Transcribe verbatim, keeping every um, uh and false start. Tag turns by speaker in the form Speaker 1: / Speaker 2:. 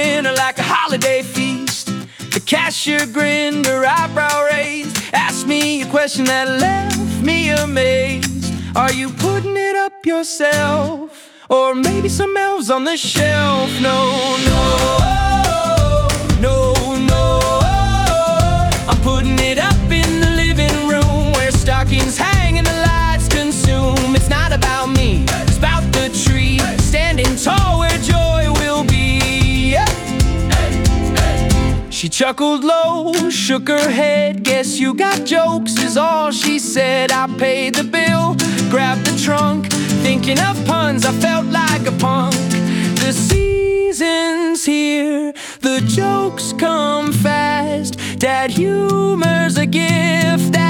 Speaker 1: dinner like a holiday feast. The cashier grinned, her eyebrow raised, asked me a question that left me amazed. Are you putting it up yourself? Or maybe some elves on the shelf? No, no, no, no, I'm putting it up in the living room, where stockings hang and the lights consume. It's not about me, it's about the tree, standing tall where joy will be. She chuckled low, shook her head. Guess you got jokes, is all she said. I paid the bill, grabbed the trunk, thinking of puns, I felt like a punk. The season's here, the jokes come fast. Dad, humor's a gift that